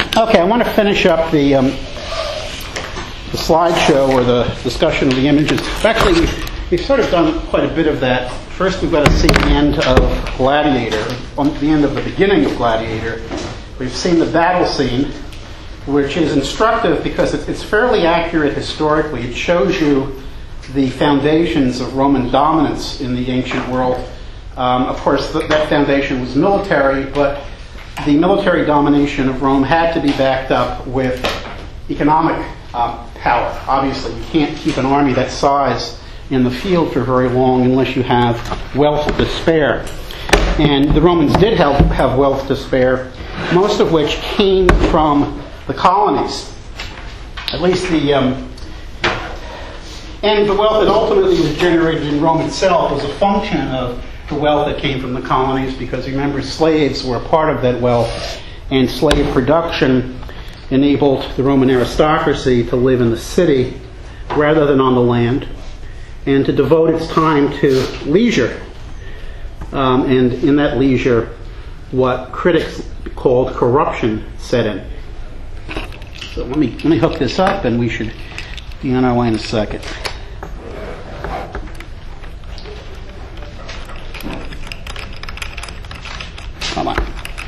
Okay, I want to finish up the slideshow or the discussion of the images. Actually, we've sort of done quite a bit of that. First, we've got to see the end of Gladiator, the end of the beginning of Gladiator. We've seen the battle scene, which is instructive because it's fairly accurate historically. It shows you the foundations of Roman dominance in the ancient world. Of course, that foundation was military, but the military domination of Rome had to be backed up with economic power. Obviously, you can't keep an army that size in the field for very long unless you have wealth to spare. And the Romans did have wealth to spare, most of which came from the colonies. At least and the wealth that ultimately was generated in Rome itself was a function of the wealth that came from the colonies, because remember, slaves were a part of that wealth, and slave production enabled the Roman aristocracy to live in the city rather than on the land, and to devote its time to leisure. And in that leisure, what critics called corruption set in. So let me hook this up, and we should be on our way in a second. Come on.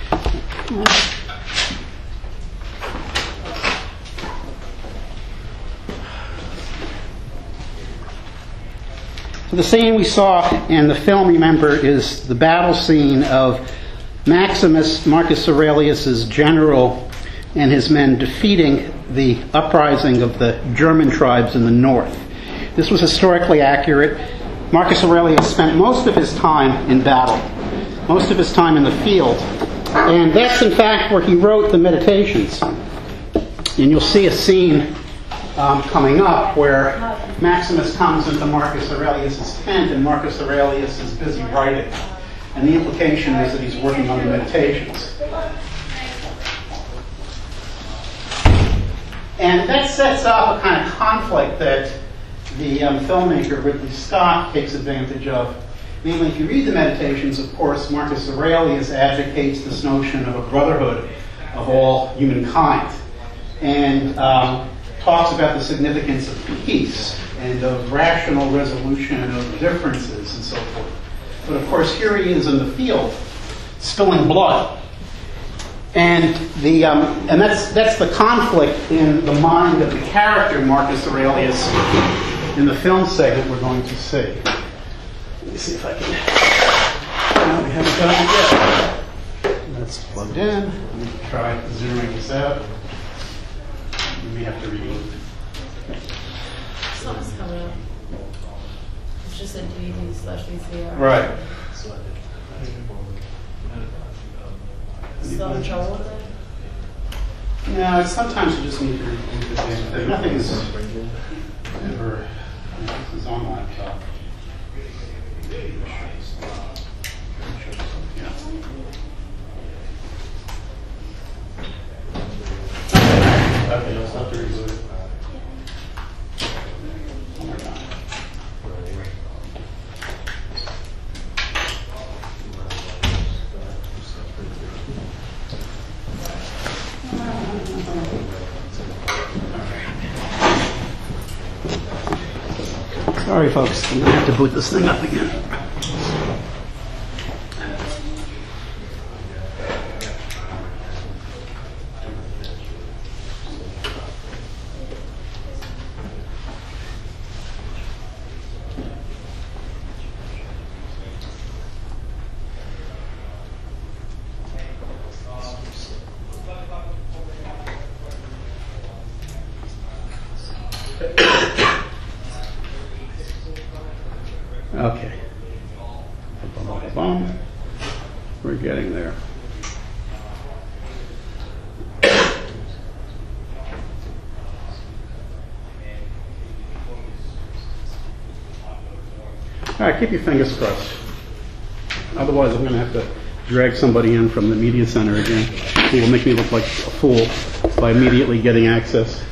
So the scene we saw in the film, remember, is the battle scene of Maximus, Marcus Aurelius' general, and his men defeating the uprising of the German tribes in the north. This was historically accurate. Marcus Aurelius spent most of his time in battle, most of his time in the field. And that's, in fact, where he wrote the Meditations. And you'll see a scene coming up where Maximus comes into Marcus Aurelius' tent, and Marcus Aurelius is busy writing. And the implication is that he's working on the Meditations. And that sets up a kind of conflict that the filmmaker Ridley Scott takes advantage of. Namely, if you read the Meditations, of course, Marcus Aurelius advocates this notion of a brotherhood of all humankind, and talks about the significance of peace and of rational resolution of differences and so forth. But of course, here he is in the field, spilling blood. And that's the conflict in the mind of the character Marcus Aurelius in the film segment we're going to see. Let me see if I can. No, we haven't done it yet. That's plugged in. Let me try zeroing this out. We may have to read. Something's coming up. It's just a DVD/VCR. Right. Still in trouble with it? No, sometimes you just need to read the damn thing. Nothing is ever. This is on laptop. Okay, I'll have to reboot it. One more time. Sorry, folks. I'm going to have to boot this thing up again. Okay. We're getting there. All right, keep your fingers crossed. Otherwise, I'm going to have to drag somebody in from the media center again, who will make me look like a fool by immediately getting access.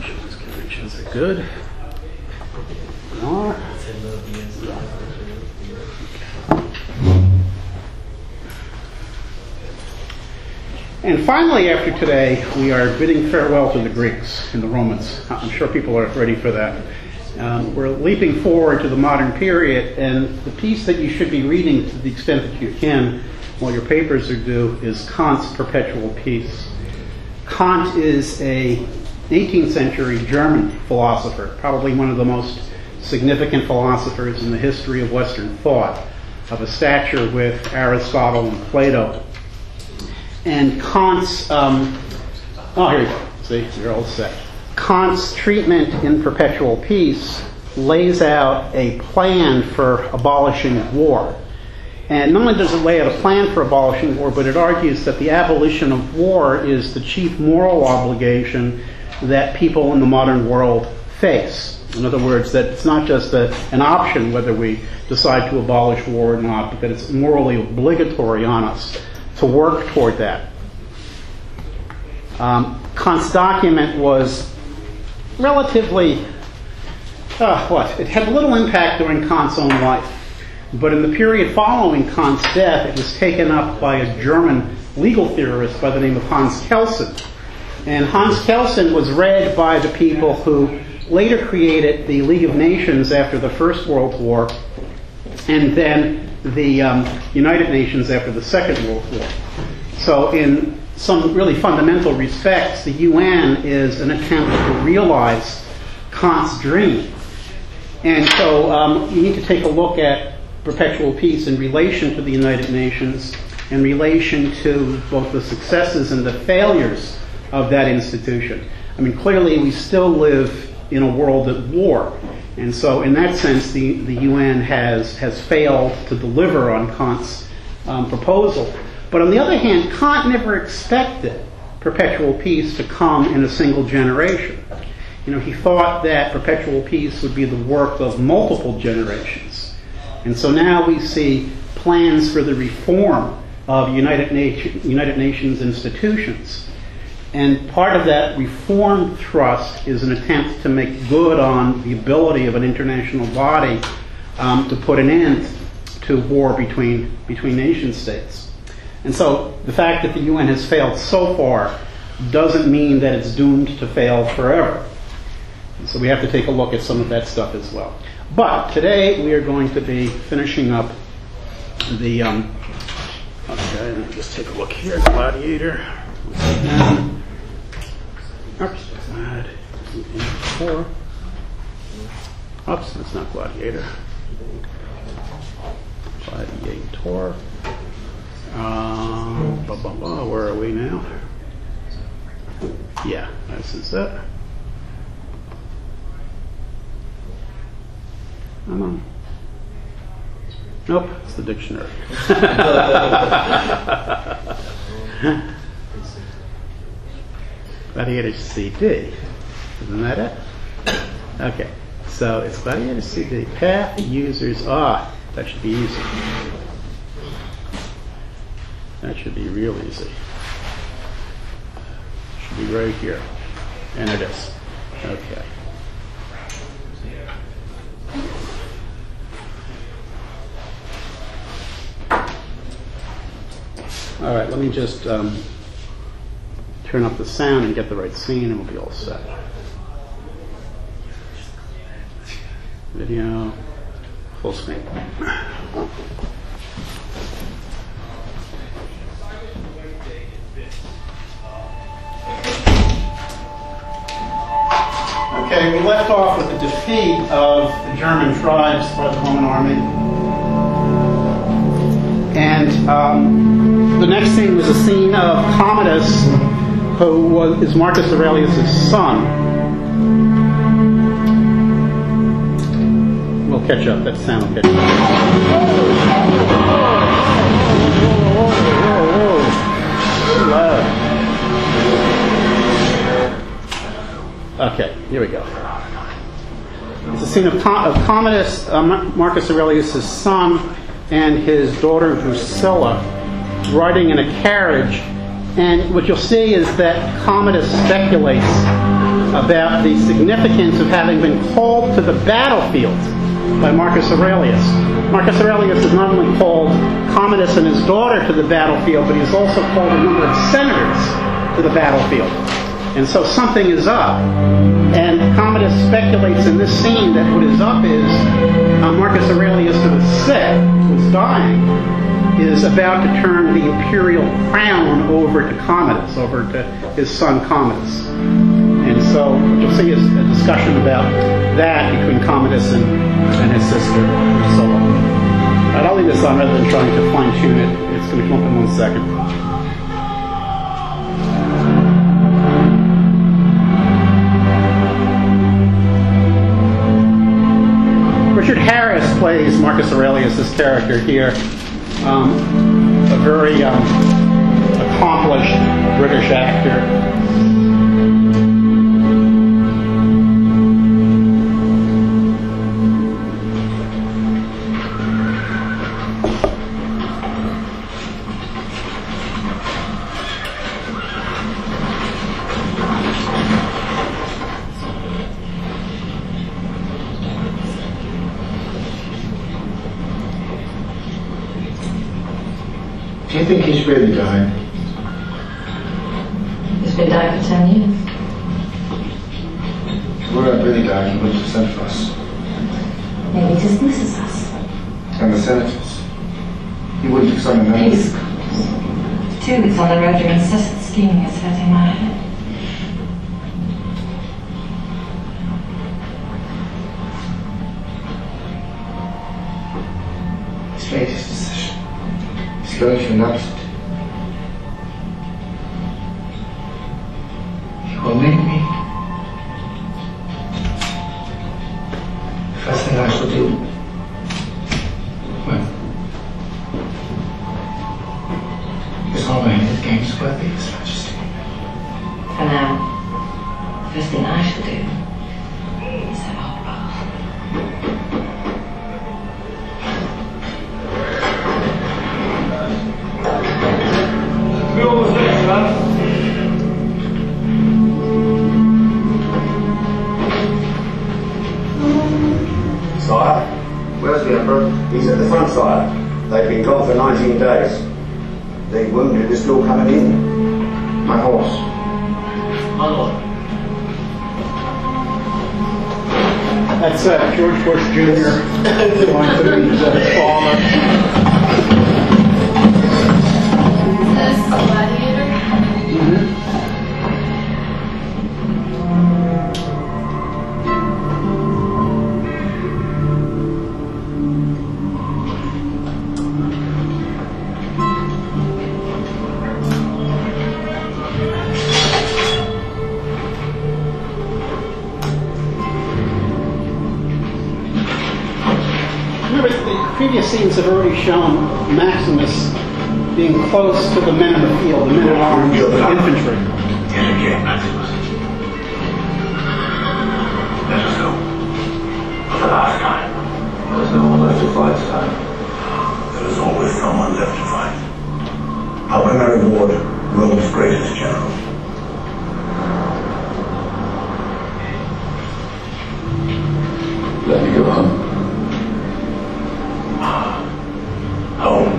Good. More. And finally, after today, we are bidding farewell to the Greeks and the Romans. I'm sure people are ready for that. We're leaping forward to the modern period, and the piece that you should be reading to the extent that you can while your papers are due is Kant's Perpetual Peace. Kant is an 18th century German philosopher, probably one of the most significant philosophers in the history of Western thought, of a stature with Aristotle and Plato. And Kant's, here you go. See, you're all set. Kant's treatment in Perpetual Peace lays out a plan for abolishing war. And not only does it lay out a plan for abolishing war, but it argues that the abolition of war is the chief moral obligation that people in the modern world face. In other words, that it's not just an option whether we decide to abolish war or not, but that it's morally obligatory on us to work toward that. Kant's document was relatively, it had little impact during Kant's own life. But in the period following Kant's death, it was taken up by a German legal theorist by the name of Hans Kelsen. And Hans Kelsen was read by the people who later created the League of Nations after the First World War, and then the United Nations after the Second World War. So in some really fundamental respects, the UN is an attempt to realize Kant's dream. And so you need to take a look at Perpetual Peace in relation to the United Nations, in relation to both the successes and the failures of that institution. I mean, clearly we still live in a world at war. And so in that sense, the UN has failed to deliver on Kant's proposal. But on the other hand, Kant never expected perpetual peace to come in a single generation. You know, he thought that perpetual peace would be the work of multiple generations. And so now we see plans for the reform of United Nations institutions. And part of that reform thrust is an attempt to make good on the ability of an international body to put an end to war between nation states. And so the fact that the UN has failed so far doesn't mean that it's doomed to fail forever. And so we have to take a look at some of that stuff as well. But today we are going to be finishing up the, okay, let me just take a look here, Gladiator. Oops, oops, that's not Gladiator. Gladiator. Where are we now? Yeah, this is it. Nope, it's the dictionary. Gladiator CD. Isn't that it? Okay, so it's Gladiator CD. Path users. That should be easy. That should be real easy. Should be right here. And it is. Okay. All right, let me just turn up the sound and get the right scene, and we'll be all set. Video, full screen. Okay, we left off with the defeat of the German tribes by the Roman army. And the next scene was a scene of Commodus, who is Marcus Aurelius' son. We'll catch up. That sound will catch up. Okay, here we go. It's a scene of Commodus, Marcus Aurelius' son, and his daughter Drusilla riding in a carriage. And what you'll see is that Commodus speculates about the significance of having been called to the battlefield by Marcus Aurelius. Marcus Aurelius is not only called Commodus and his daughter to the battlefield, but he's also called a number of senators to the battlefield. And so something is up. And Commodus speculates in this scene that what is up is Marcus Aurelius, who is sick, who is dying, is about to turn the imperial crown over to Commodus, over to his son Commodus. And so what you'll see is a discussion about that between Commodus and his sister. So I'll leave this on rather than trying to fine-tune it. It's going to come up in 1 second. Richard Harris plays Marcus Aurelius' character here. A very accomplished British actor. Do you think he's really died? He's been dying for 10 years. If we weren't really dying, he wouldn't have sent for us. Maybe he dismisses us. And the senators. He wouldn't have summoned them. He's 2 weeks on the road, your incessant scheming is hurting my head. He's made his decision. He's going to announce it. He will make me. The first thing I shall do. Well, is all my head games worthy of His Majesty. For now, the first thing I shall do is have a whole bath. Sire? Where's the Emperor? He's at the front, sire. They've been gone for 19 days. The wounded are still coming in. My horse. My lord. That's George Bush Jr. going to meet his father. This gladiator? Remember, the previous scenes have already shown Maximus being close to the men in the field, the men at arms, the infantry. Yet again, Maximus. Let us go. For the last time. There's no one left to fight, sir. There is always someone left to fight. How can I reward Rome's greatest general? Let me go home. Home.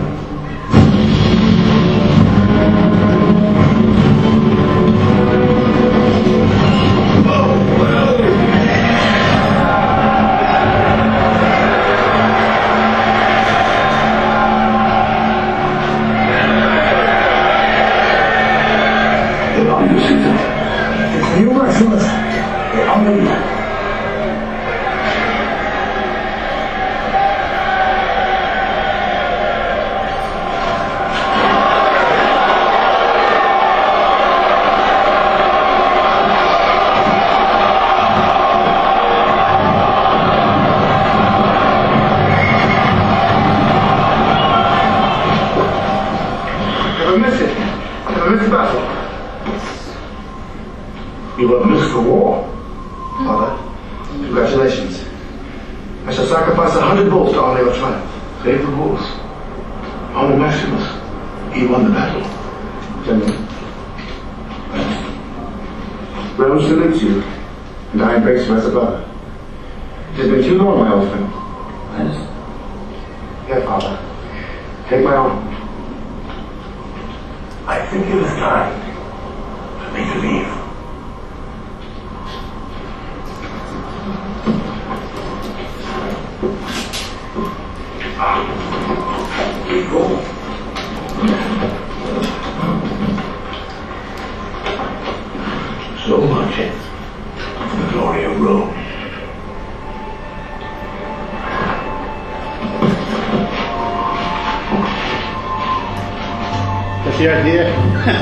You Maximus. I'm ready. Never miss it. Never miss a battle. You have missed the war. Father, congratulations. I shall sacrifice 100 bulls to honor your triumph. Save the bulls. Honor Maximus. He won the battle. Gentlemen. Rome salutes you, and I embrace you as a brother. It has been too long, my old friend. Here, Father. Take my arm. I think it is time for me to leave. We go. So much for the glory of Rome. That's the idea.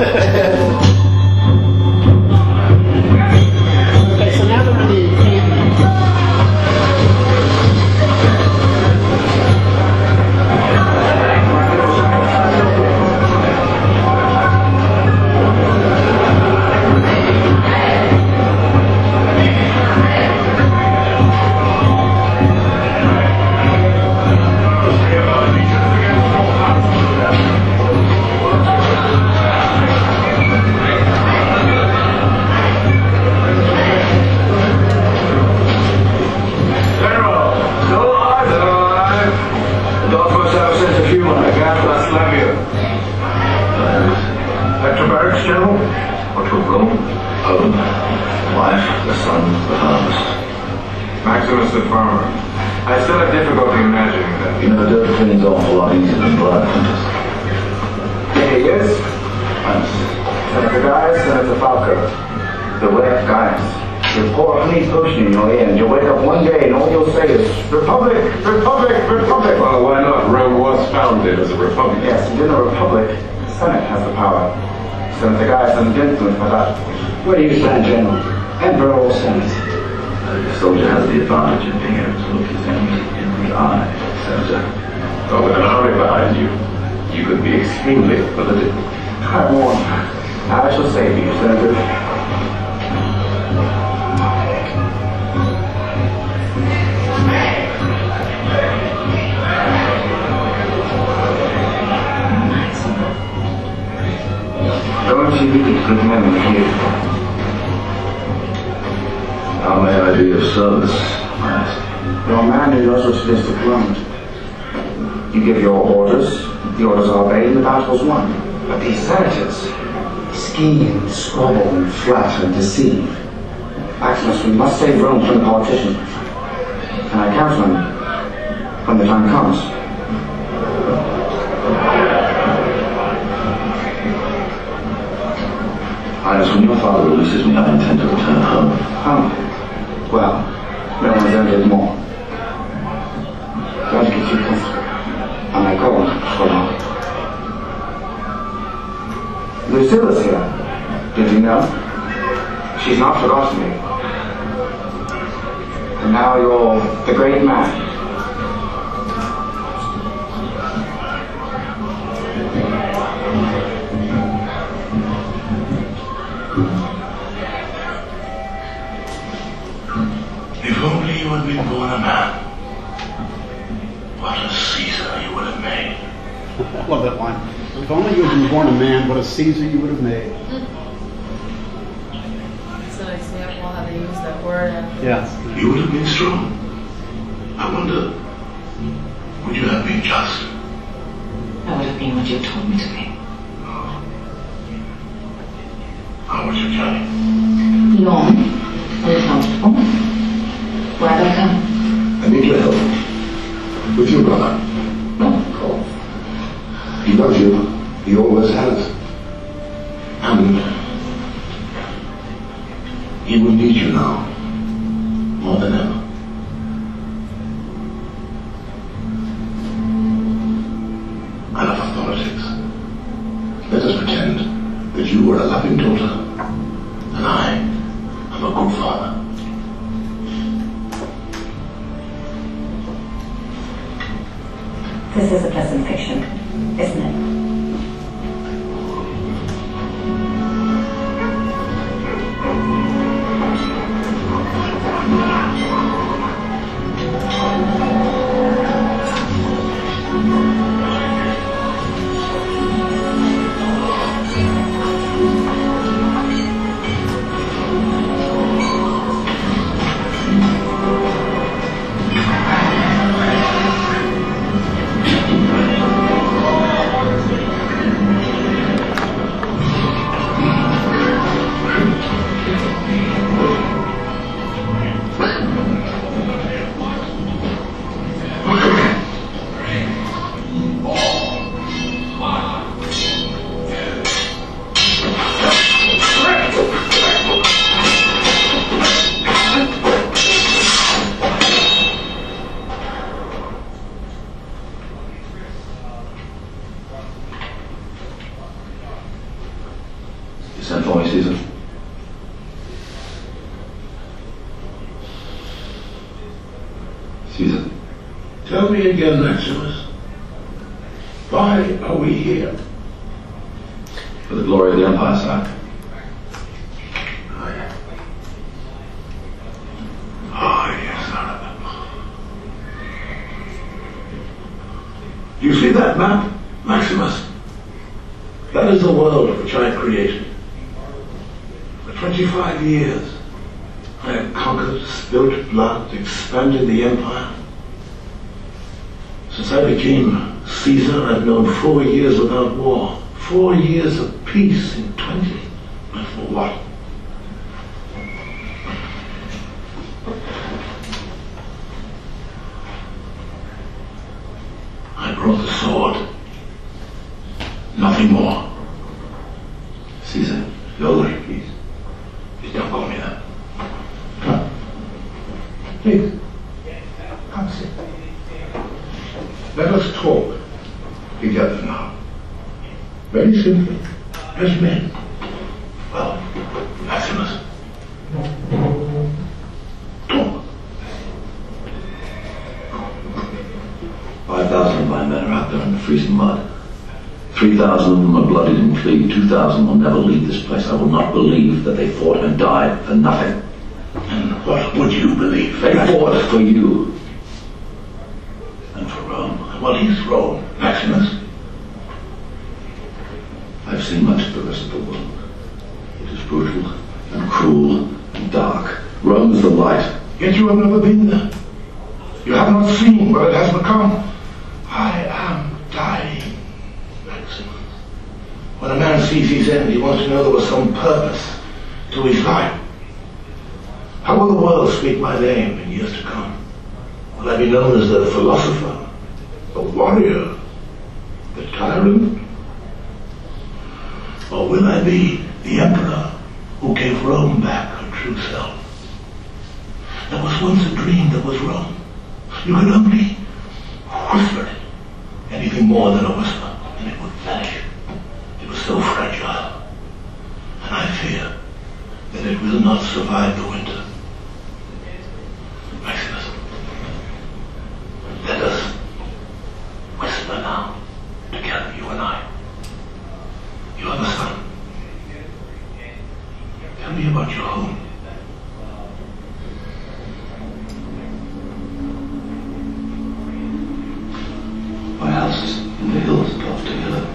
Okay, so now they're on the encampment. Maximus the farmer. I still have difficulty imagining that. You know, dirt cleans off a lot easier than blood. Here he is. Senator Gaius, Senator Falco. Beware of Gaius. You'll pour a honey potion in your ear and you'll wake up one day and all you'll say is, Republic, Republic, Republic. Well, why not? Rome was founded as a republic. Yes, and in a republic, the Senate has the power. Senator Gaius has an influence for that. Where do you stand, General? Emperor or Senate? The soldier has the advantage of being able to look his enemy in the eye, Senator. But with an army behind you, you could be extremely political. I warn you. I shall save you, Senator. Don't you be good men here? How may I be of service, Master? You're a man who knows what it is to grunt. You give your orders, the orders are obeyed, and the battle's won. But these senators scheme, squabble, and flatter and deceive. Maximus, we must save Rome from the politicians. And I count on you when the time comes. Highness, when your father releases me, I intend to return home. Home? Well, no one's ever did more. Don't get too comfortable. I may go on for long. Lucilla's here. Did you know? She's not forgotten me. And now you're the great man. If only you had been born a man, what a Caesar you would have made. I love that line. If only you had been born a man, what a Caesar you would have made. It's an example how they use that word. Yes. You would have been strong. I wonder, would you have been just? I would have been what you told me to be. How was your journey? Long and uncomfortable. Why'd I come? I need your help. With your brother. No, of course. He loves you. He always has. And he will need you now. More than ever. Enough of politics. Let us pretend that you were a loving daughter, and I am a good father. This is a pleasant fiction, isn't it? Tell me again, Maximus. Why are we here? For the glory of the Empire, sire. Oh, yeah. Oh, yes, I remember. You see that map, Maximus? That is the world which I created. For 25 years, I have conquered, spilt blood, expanded the empire. Since I became Caesar, I've known 4 years without war. 4 years of peace in 20. And for what? I brought the sword. Nothing more. Caesar. Lord, please. Please don't call me that. Come. Please. Come sit. Let us talk together now. Very simply, as men. Well, Maximus. Talk. 5,000 of my men are out there in the freezing mud. 3,000 of them are bloodied and flee. 2,000 will never leave this place. I will not believe that they fought and died for nothing. And what would you believe? They fought for you. And for Rome. What is Rome, Maximus? I've seen much of the rest of the world. It is brutal and cruel and dark. Rome is the light. Yet you have never been there. You have not seen what it has become. I am dying, Maximus. When a man sees his end, he wants to know there was some purpose to his life. How will the world speak my name in years to come? Will I be known as the philosopher, the warrior, the tyrant? Or will I be the emperor who gave Rome back her true self? There was once a dream that was Rome. You could only whisper it. Anything more than a whisper, and it would vanish. It was so fragile. And I fear that it will not survive the winter. Maximus, let us whisper now, together, you and I. You are the son. Tell me about your home. My house is in the hills above Toledo.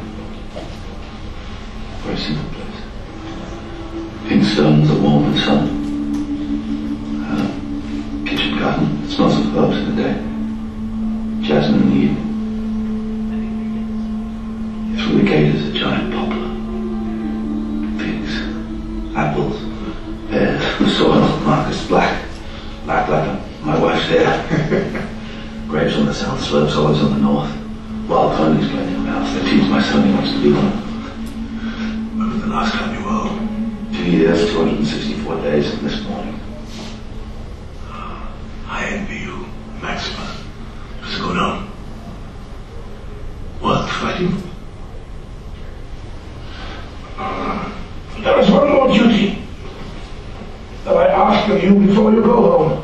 Very simple place. Pink stones are warm in sun. Kitchen garden that smells of herbs in the day. Jasmine in the evening. Through the gate is a giant poplar. Figs, apples, pears. The soil, Marcus, black. Black like my wife's hair. Grapes on the south slopes, olives on the north. Wild ponies playing around. They teach my son he wants to be one. When was the last time you were home? 2 years, 264 days, and this morning. I envy you, Maximus. It was a good home. Worth fighting. There is one more duty that I ask of you before you go home.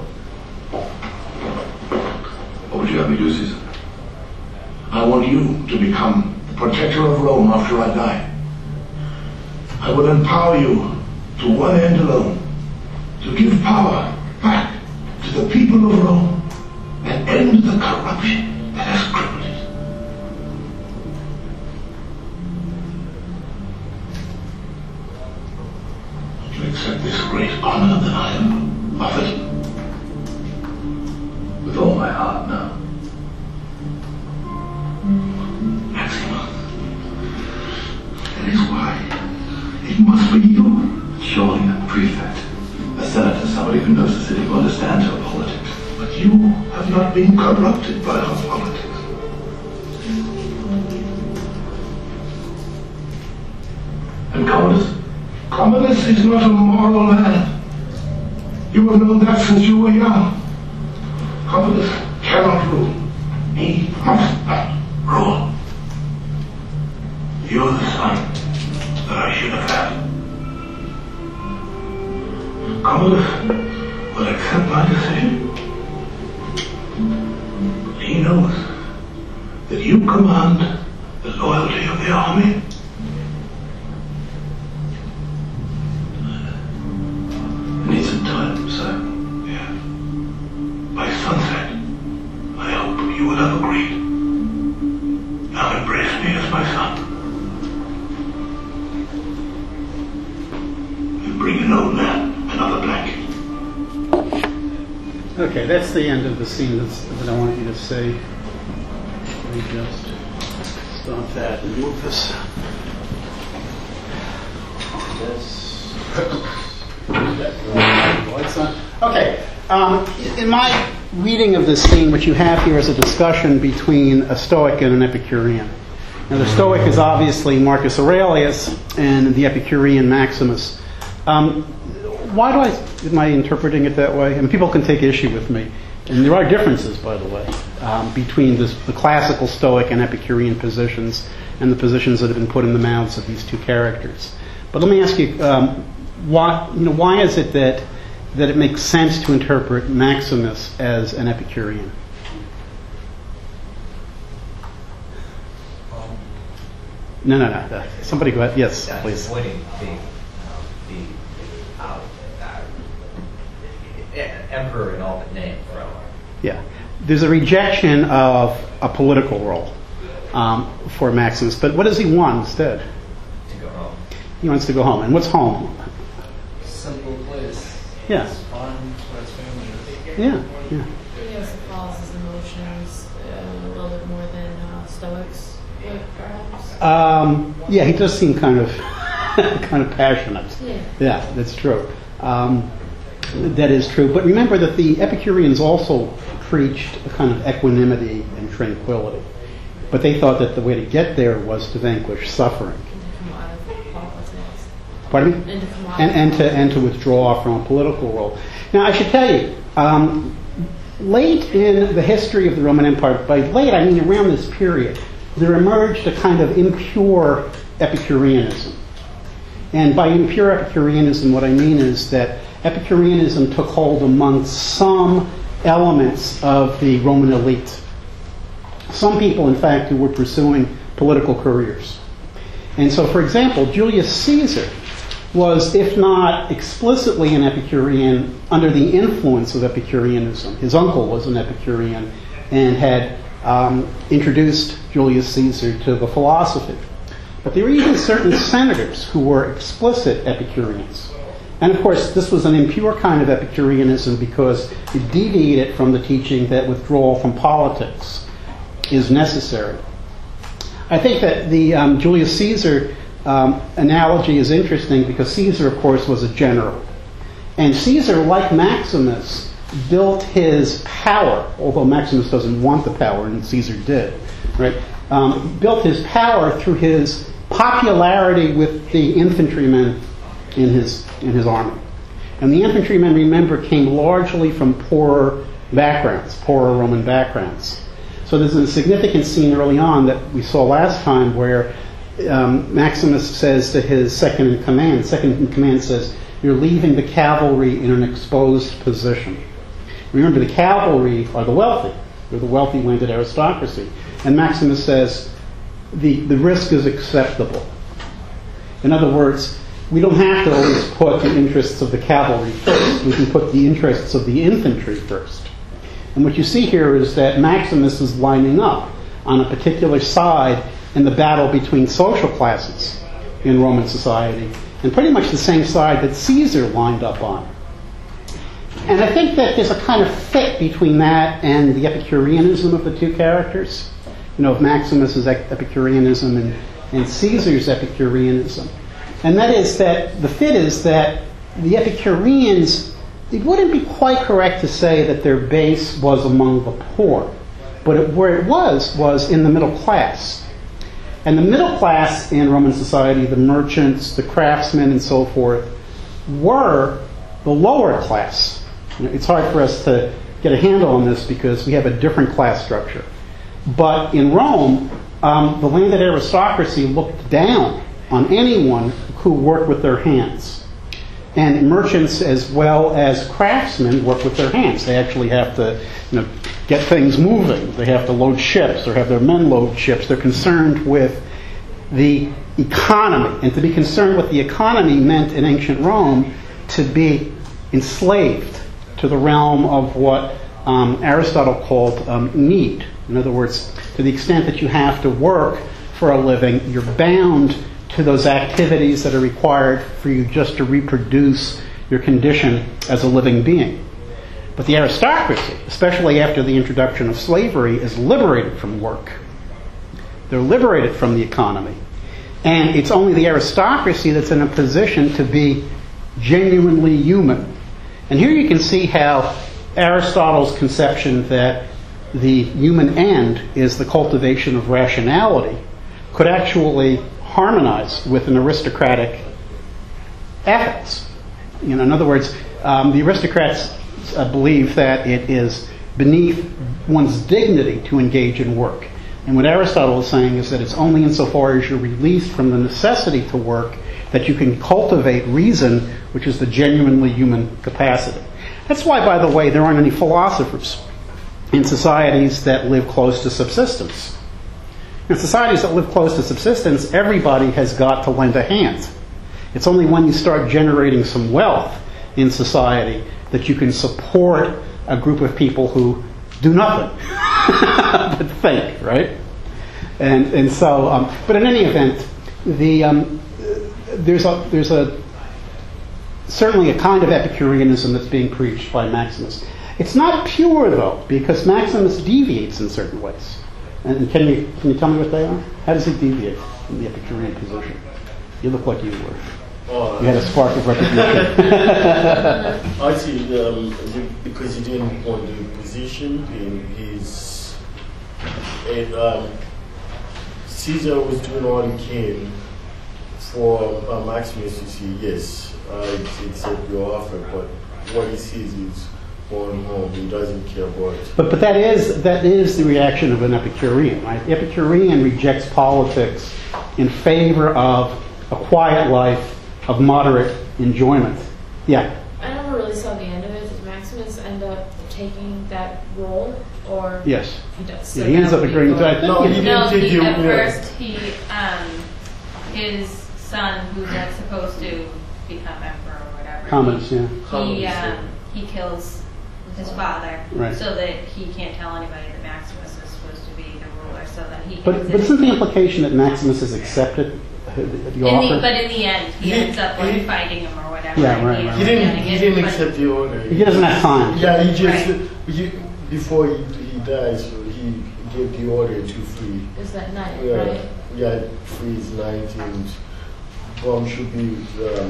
What would you have me do, Caesar? I want you to become the protector of Rome after I die. I will empower you to one end alone, to give power back to the people of Rome and end the corruption that has crippled it. Would you accept this great honor that I am offered? With all my heart now. Maximus, that is why it must be you. Surely a prefect, a senator, somebody who knows the city, who understands her politics. But you have not been corrupted by her politics. And Commodus? Commodus is not a moral man. You have known that since you were young. Commodus cannot rule. He must not rule. You're the son that I should have had. Commodus will accept my decision. He knows that you command the loyalty of the army? I need some time, sir. Yeah. By sunset, I hope you will have agreed. Now embrace me as my son. And bring an old man another blanket. Okay, that's the end of the scene that I want you to see. Let me just stop that and move this. Okay. In my reading of this scene, what you have here is a discussion between a Stoic and an Epicurean. Now, the Stoic is obviously Marcus Aurelius, and the Epicurean Maximus. Am I interpreting it that way? And people can take issue with me. And there are differences, by the way, between the classical Stoic and Epicurean positions and the positions that have been put in the mouths of these two characters. But let me ask you, why is it that it makes sense to interpret Maximus as an Epicurean? No. Somebody go ahead. Yes, please. Avoiding the emperor in all but name. Yeah. There's a rejection of a political role for Maximus. But what does he want instead? To go home. He wants to go home. And what's home? Simple place. Yeah. It's fun. Where his family is. Yeah. He also follows his emotions a little bit more than Stoics would, perhaps. Yeah, he does seem kind of passionate. Yeah, that's true. That is true. But remember that the Epicureans also preached a kind of equanimity and tranquility. But they thought that the way to get there was to vanquish suffering. And to come out of politics. Pardon me? And to withdraw from a political role. Now, I should tell you, late in the history of the Roman Empire, by late I mean around this period, there emerged a kind of impure Epicureanism. And by impure Epicureanism, what I mean is that Epicureanism took hold among some elements of the Roman elite. Some people, in fact, who were pursuing political careers. And so, for example, Julius Caesar was, if not explicitly an Epicurean, under the influence of Epicureanism. His uncle was an Epicurean and had introduced Julius Caesar to the philosophy. But there were even certain senators who were explicit Epicureans. And of course, this was an impure kind of Epicureanism because it deviated from the teaching that withdrawal from politics is necessary. I think that the Julius Caesar analogy is interesting because Caesar, of course, was a general. And Caesar, like Maximus, built his power, although Maximus doesn't want the power, and Caesar did, right? Built his power through his popularity with the infantrymen in his army. And the infantrymen, remember, came largely from poorer Roman backgrounds. So there's a significant scene early on that we saw last time where Maximus says to his second in command says, "You're leaving the cavalry in an exposed position." Remember, the cavalry are the wealthy. They're the wealthy landed aristocracy. And Maximus says, the risk is acceptable. In other words, we don't have to always put the interests of the cavalry first. We can put the interests of the infantry first. And what you see here is that Maximus is lining up on a particular side in the battle between social classes in Roman society, and pretty much the same side that Caesar lined up on. And I think that there's a kind of fit between that and the Epicureanism of the two characters. Of Maximus's Epicureanism and Caesar's Epicureanism. And that is that the fit is that the Epicureans, it wouldn't be quite correct to say that their base was among the poor, but where it was in the middle class. And the middle class in Roman society, the merchants, the craftsmen, and so forth, were the lower class. It's hard for us to get a handle on this because we have a different class structure. But in Rome, the landed aristocracy looked down on anyone who worked with their hands. And merchants as well as craftsmen work with their hands. They actually have to get things moving. They have to load ships or have their men load ships. They're concerned with the economy. And to be concerned with the economy meant in ancient Rome to be enslaved to the realm of what Aristotle called need. In other words, to the extent that you have to work for a living, you're bound to those activities that are required for you just to reproduce your condition as a living being. But the aristocracy, especially after the introduction of slavery, is liberated from work. They're liberated from the economy. And it's only the aristocracy that's in a position to be genuinely human. And here you can see how Aristotle's conception that the human end is the cultivation of rationality could actually harmonize with an aristocratic ethics. In other words, the aristocrats believe that it is beneath one's dignity to engage in work. And what Aristotle is saying is that it's only insofar as you're released from the necessity to work that you can cultivate reason, which is the genuinely human capacity. That's why, by the way, there aren't any philosophers in societies that live close to subsistence. In societies that live close to subsistence, everybody has got to lend a hand. It's only when you start generating some wealth in society that you can support a group of people who do nothing but think, right? And so, but in any event, there's certainly a kind of Epicureanism that's being preached by Maximus. It's not pure though, because Maximus deviates in certain ways. And can you tell me what they are? How does he deviate from the Epicurean position? You look like you were. You had a spark of recognition. I see, because he didn't want the position in his. Caesar was doing all he can for Maximus to see, yes, I accept your offer, but what he sees is going home. He doesn't care about it. But that is the reaction of an Epicurean, right? The Epicurean rejects politics in favor of a quiet life of moderate enjoyment. Yeah. I never really saw the end of it. Did Maximus end up taking that role, or yes, he does? Yeah, he ends up agreeing to it. No, he didn't take you. At first, his son, who's like supposed to become emperor or whatever. Commodus, yeah. He kills his father, right, so that he can't tell anybody that Maximus is supposed to be the ruler, so that he. But isn't the implication that Maximus has accepted the offer? But in the end, he ends up fighting him or whatever. Yeah, right. He didn't accept the order. He doesn't have time. Yeah, he just before he dies, he gave the order to free. Is that night, yeah, right? Yeah, free is night, and Rome should be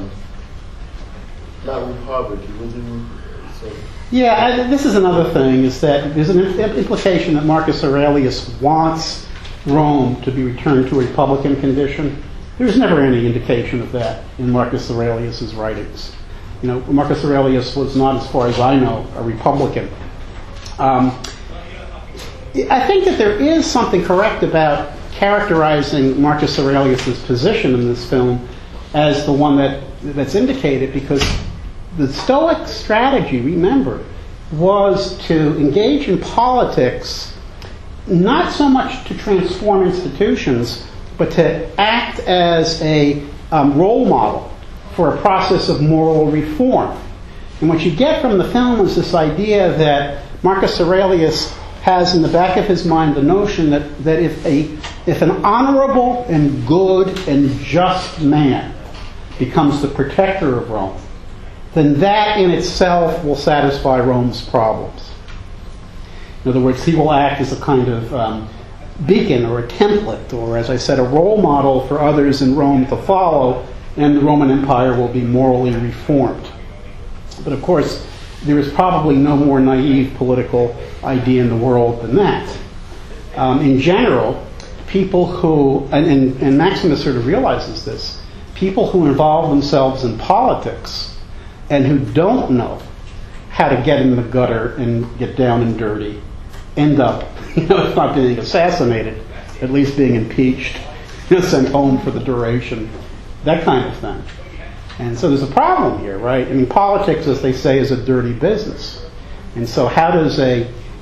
not republic. It wasn't. So. Yeah, this is another thing, is that there's an implication that Marcus Aurelius wants Rome to be returned to a republican condition. There's never any indication of that in Marcus Aurelius's writings. Marcus Aurelius was not, as far as I know, a republican. I think that there is something correct about characterizing Marcus Aurelius's position in this film as the one that's indicated, because the Stoic strategy, remember, was to engage in politics not so much to transform institutions, but to act as a role model for a process of moral reform. And what you get from the film is this idea that Marcus Aurelius has in the back of his mind the notion that if an honorable and good and just man becomes the protector of Rome, then that in itself will satisfy Rome's problems. In other words, he will act as a kind of beacon or a template, or, as I said, a role model for others in Rome to follow, and the Roman Empire will be morally reformed. But of course, there is probably no more naive political idea in the world than that. In general, people who, and Maximus sort of realizes this, people who involve themselves in politics and who don't know how to get in the gutter and get down and dirty end up, if not being assassinated, at least being impeached, sent home for the duration, that kind of thing. And so there's a problem here, right? I mean, politics, as they say, is a dirty business. And so how does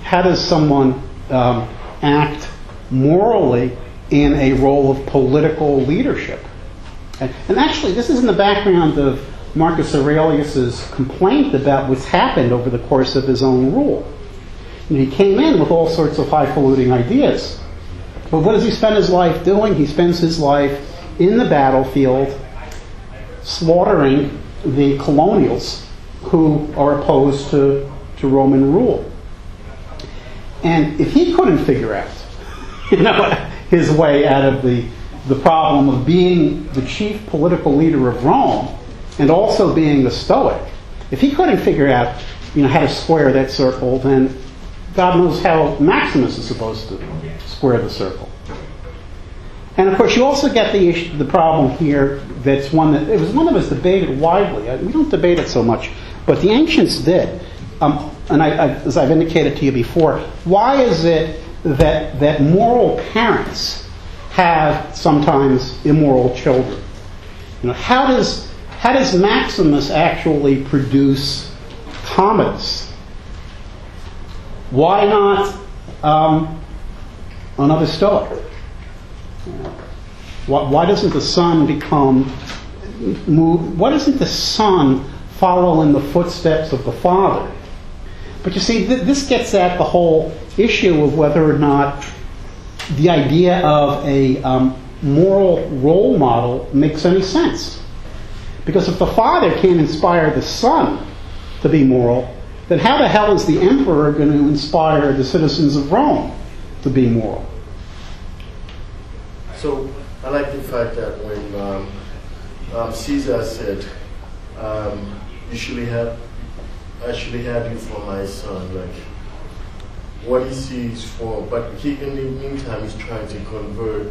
someone act morally in a role of political leadership? And actually, this is in the background of Marcus Aurelius's complaint about what's happened over the course of his own rule. And he came in with all sorts of highfalutin ideas. But what does he spend his life doing? He spends his life in the battlefield slaughtering the colonials who are opposed to Roman rule. And if he couldn't figure out his way out of the problem of being the chief political leader of Rome and also being a Stoic, if he couldn't figure out how to square that circle, then God knows how Maximus is supposed to square the circle. And of course, you also get the problem here. It was one that was debated widely. We don't debate it so much, but the ancients did. And as I've indicated to you before, why is it that moral parents have sometimes immoral children? How does Maximus actually produce Commodus? Why not another Stoic? Why doesn't the son why doesn't the son follow in the footsteps of the father? But you see, this gets at the whole issue of whether or not the idea of a moral role model makes any sense. Because if the father can't inspire the son to be moral, then how the hell is the emperor going to inspire the citizens of Rome to be moral? So I like the fact that when Caesar said, I should have you for my son, like what he sees for, but he, in the meantime, he's trying to convert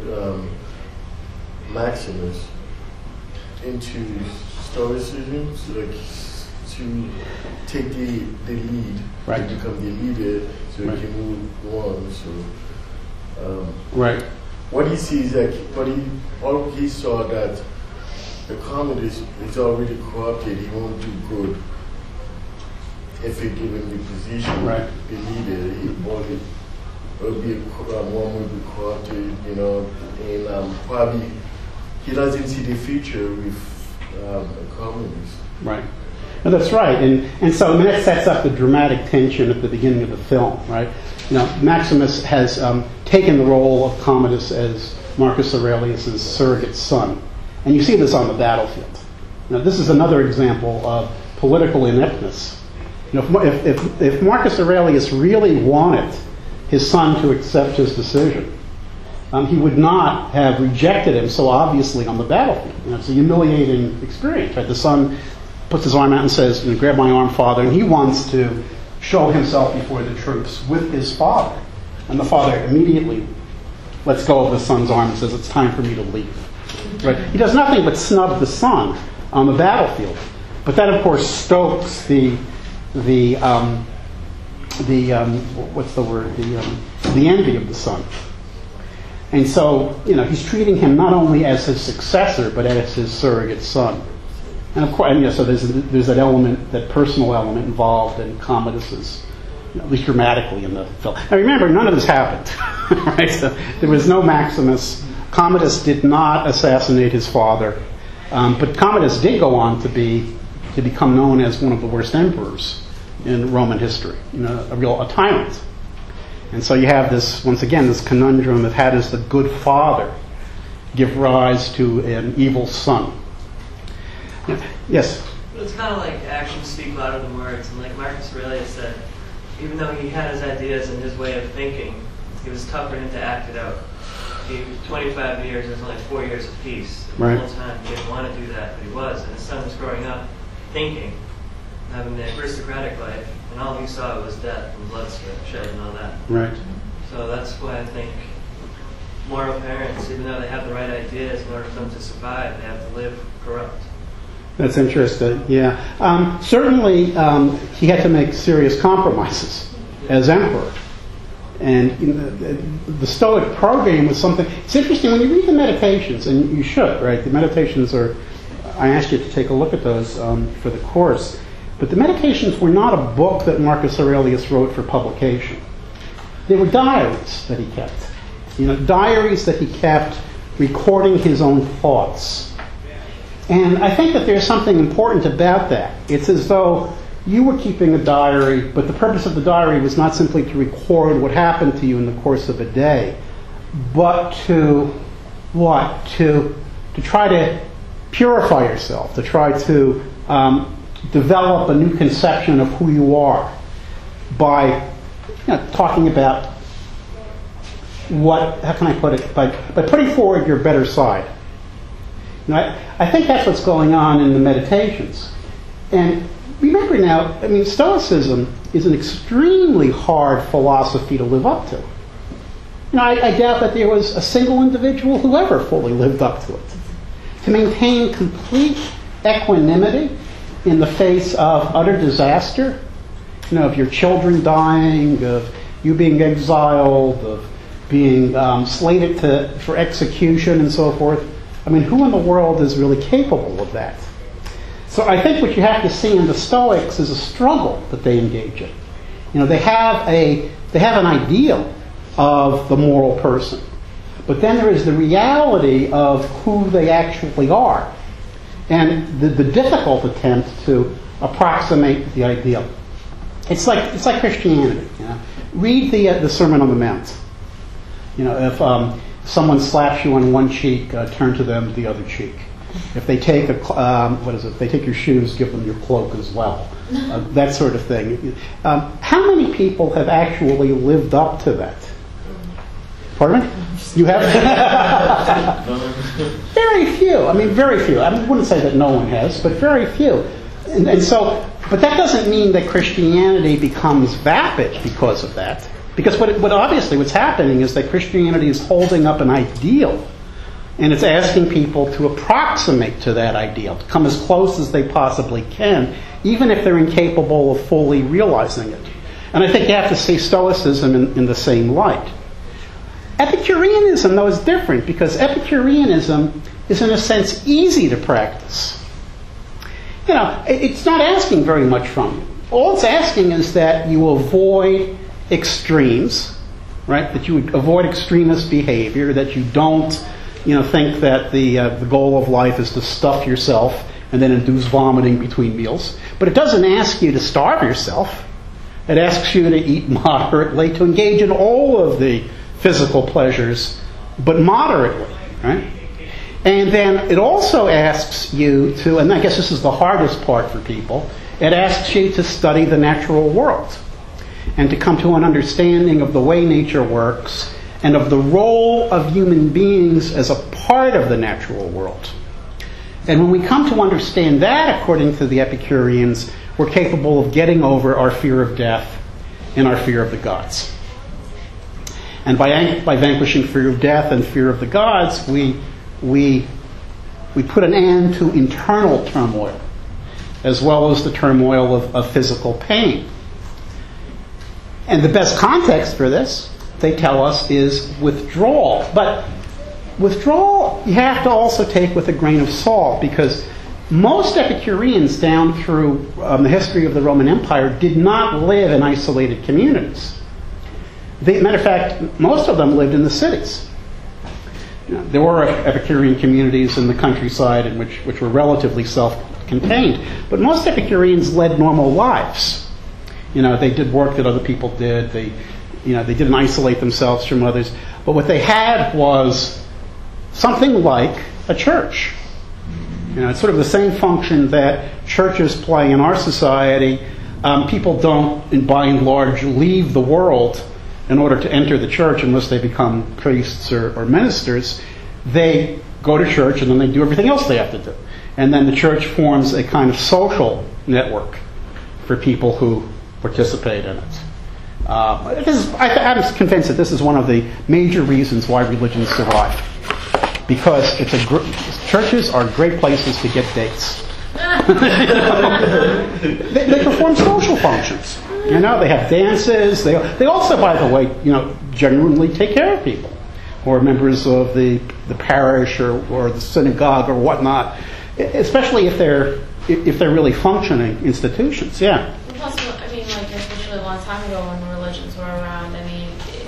Maximus into Stoicism, so like to take the lead, right, to become the leader, so right, he can move on. So right. What he sees, all he saw that the Commodus is already corrupted. He won't do good if he given the position, right, the leader. One will be corrupted, and probably he doesn't see the future with the Commodus. Right. No, that's right, and so that sets up the dramatic tension at the beginning of the film, right? Maximus has taken the role of Commodus as Marcus Aurelius' surrogate son, and you see this on the battlefield. This is another example of political ineptness. If Marcus Aurelius really wanted his son to accept his decision, he would not have rejected him so obviously on the battlefield. It's a humiliating experience, right? The son puts his arm out and says, "Grab my arm, father," and he wants to show himself before the troops with his father. And the father immediately lets go of the son's arm and says, "It's time for me to leave." Right? He does nothing but snub the son on the battlefield. But that, of course, stokes the envy of the son. And so, he's treating him not only as his successor, but as his surrogate son. And of course, so there's that element, that personal element involved in Commodus's, at least dramatically in the film. Now remember, none of this happened, right? So there was no Maximus. Commodus did not assassinate his father, but Commodus did go on to become known as one of the worst emperors in Roman history, a tyrant. And so you have this, once again, this conundrum of how does the good father give rise to an evil son? Yes? But it's kind of like actions speak louder than words. And like Marcus Aurelius said, even though he had his ideas and his way of thinking, he was tough for him to act it out. 25 years, there's only 4 years of peace. Right. The whole time he didn't want to do that, but he was. And his son was growing up thinking, having the aristocratic life, and all he saw was death and bloodshed and all that. Right. So that's why I think moral parents, even though they have the right ideas, in order for them to survive, they have to live corrupt. That's interesting, yeah. Certainly, he had to make serious compromises as emperor. And the Stoic program was something... It's interesting, when you read the Meditations, and you should, right? The Meditations are... I asked you to take a look at those for the course. But the Meditations were not a book that Marcus Aurelius wrote for publication. There were diaries that he kept. Diaries that he kept recording his own thoughts. And I think that there's something important about that. It's as though you were keeping a diary, but the purpose of the diary was not simply to record what happened to you in the course of a day, but to what? To try to purify yourself, to try to develop a new conception of who you are by talking about how can I put it? By putting forward your better side. I think that's what's going on in the meditations. And remember now, Stoicism is an extremely hard philosophy to live up to. I doubt that there was a single individual who ever fully lived up to it. To maintain complete equanimity in the face of utter disaster, of your children dying, of you being exiled, of being slated for execution and so forth. Who in the world is really capable of that? So I think what you have to see in the Stoics is a struggle that they engage in. They have an ideal of the moral person, but then there is the reality of who they actually are, and the difficult attempt to approximate the ideal. It's like Christianity. Read the Sermon on the Mount. If someone slaps you on one cheek, turn to them the other cheek. If they take if they take your shoes, give them your cloak as well. That sort of thing. How many people have actually lived up to that? Pardon me? You have? Very few. Very few. I wouldn't say that no one has, but very few. And so, but that doesn't mean that Christianity becomes vapid because of that. Because what's happening is that Christianity is holding up an ideal, and it's asking people to approximate to that ideal, to come as close as they possibly can, even if they're incapable of fully realizing it. And I think you have to see Stoicism in the same light. Epicureanism, though, is different, because Epicureanism is, in a sense, easy to practice. It's not asking very much from you. All it's asking is that you avoid extremes, right? That you would avoid extremist behavior, that you don't, think that the goal of life is to stuff yourself and then induce vomiting between meals. But it doesn't ask you to starve yourself. It asks you to eat moderately, to engage in all of the physical pleasures, but moderately, right? And then it also asks you to, and I guess this is the hardest part for people, it asks you to study the natural world and to come to an understanding of the way nature works and of the role of human beings as a part of the natural world. And when we come to understand that, according to the Epicureans, we're capable of getting over our fear of death and our fear of the gods. And by vanquishing fear of death and fear of the gods, we put an end to internal turmoil, as well as the turmoil of physical pain. And the best context for this, they tell us, is withdrawal. But withdrawal you have to also take with a grain of salt, because most Epicureans down through the history of the Roman Empire did not live in isolated communities. Matter of fact, most of them lived in the cities. There were Epicurean communities in the countryside which were relatively self-contained, but most Epicureans led normal lives. They did work that other people did. They didn't isolate themselves from others. But what they had was something like a church. It's sort of the same function that churches play in our society. People don't, by and large, leave the world in order to enter the church unless they become priests or ministers. They go to church and then they do everything else they have to do. And then the church forms a kind of social network for people who participate in it. I'm convinced that this is one of the major reasons why religions survive. Because churches are great places to get dates. They perform social functions. They have dances. They also, by the way, genuinely take care of people who are members of the parish or the synagogue or whatnot, especially if they're really functioning institutions. Yeah. Plus, especially a long time ago when religions were around,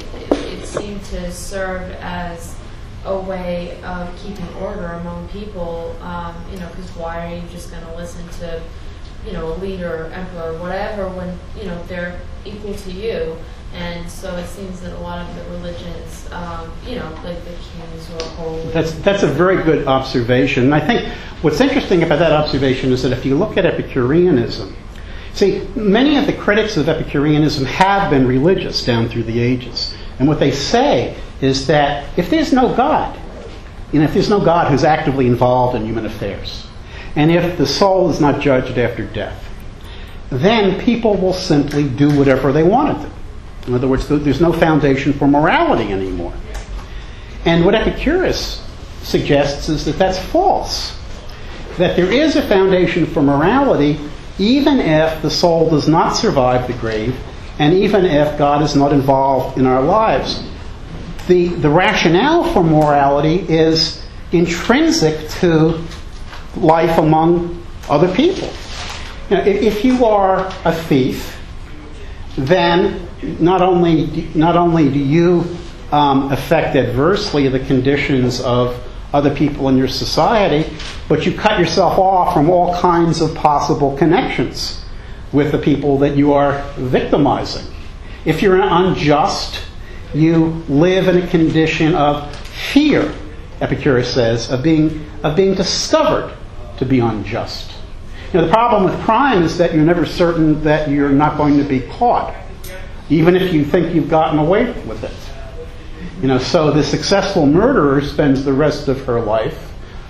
to serve as a way of keeping order among people, because why are you just going to listen to, a leader, emperor, whatever, when, they're equal to you? And so it seems that a lot of the religions, like the kings or holy. That's a very good observation. And I think what's interesting about that observation is that if you look at Epicureanism, see, many of the critics of Epicureanism have been religious down through the ages. And what they say is that if there's no God, if there's no God who's actively involved in human affairs, and if the soul is not judged after death, then people will simply do whatever they want to do. In other words, there's no foundation for morality anymore. And what Epicurus suggests is that that's false. That there is a foundation for morality even if the soul does not survive the grave, and even if God is not involved in our lives. The rationale for morality is intrinsic to life among other people. If you are a thief, then not only do you affect adversely the conditions of other people in your society, but you cut yourself off from all kinds of possible connections with the people that you are victimizing. If you're unjust, you live in a condition of fear, Epicurus says, of being discovered to be unjust. The problem with crime is that you're never certain that you're not going to be caught, even if you think you've gotten away with it. So the successful murderer spends the rest of her life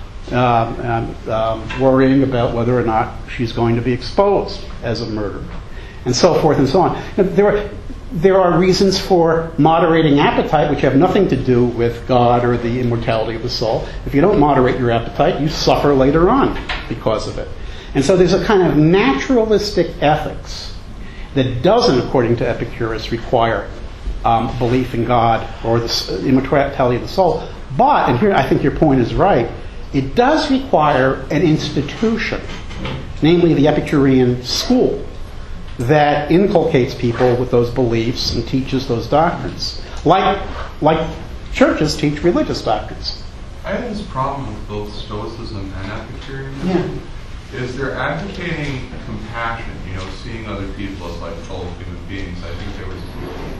worrying about whether or not she's going to be exposed as a murderer, and so forth and so on. There are reasons for moderating appetite which have nothing to do with God or the immortality of the soul. If you don't moderate your appetite, you suffer later on because of it. And so there's a kind of naturalistic ethics that doesn't, according to Epicurus, require belief in God or the immortality of the soul. But, and here I think your point is right, it does require an institution, namely the Epicurean school, that inculcates people with those beliefs and teaches those doctrines, like churches teach religious doctrines. I have this problem with both Stoicism and Epicureanism. Yeah. Is they're advocating compassion, seeing other people as like fellow human beings. I think there was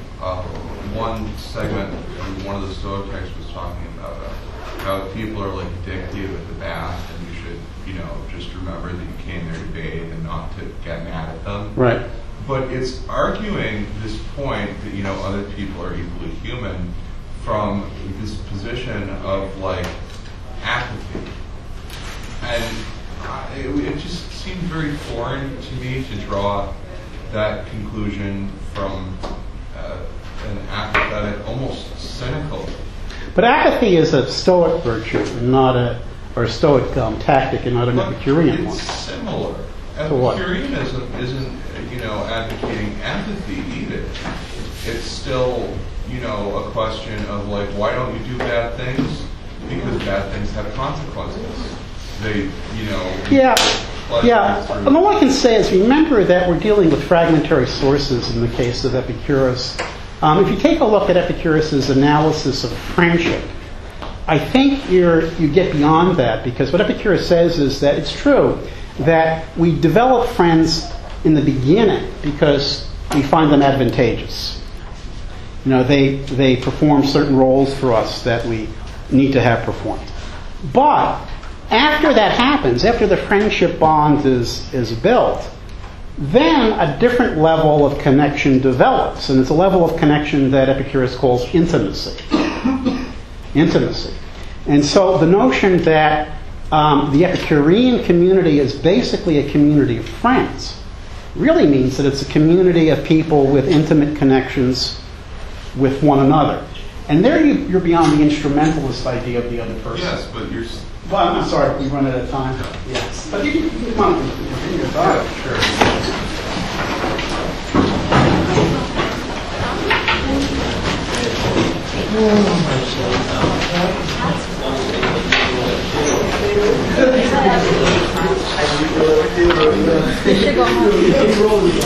one segment in one of the Stoic texts was talking about how people are like addictive at the bath, and you should, just remember that you came there to bathe and not to get mad at them. Right. But it's arguing this point that other people are equally human from this position of like apathy, and it just seemed very foreign to me to draw that conclusion from an apathetic, almost cynical. But apathy is a Stoic virtue, or a Stoic tactic, and not an Epicurean one. It's similar. To what? Epicureanism isn't, advocating empathy either. It's still, a question of like, why don't you do bad things? Because bad things have consequences. They, Yeah. And all I can say is remember that we're dealing with fragmentary sources in the case of Epicurus. If you take a look at Epicurus' analysis of friendship, I think you get beyond that, because what Epicurus says is that it's true that we develop friends in the beginning because we find them advantageous. They perform certain roles for us that we need to have performed. But after that happens, after the friendship bond is built, then a different level of connection develops, and it's a level of connection that Epicurus calls intimacy. Intimacy. And so the notion that the Epicurean community is basically a community of friends really means that it's a community of people with intimate connections with one another. And there you're beyond the instrumentalist idea of the other person. Yes, but you're... Well, I'm sorry, we run out of time. Yes. But you can come on in your thought. We should go home.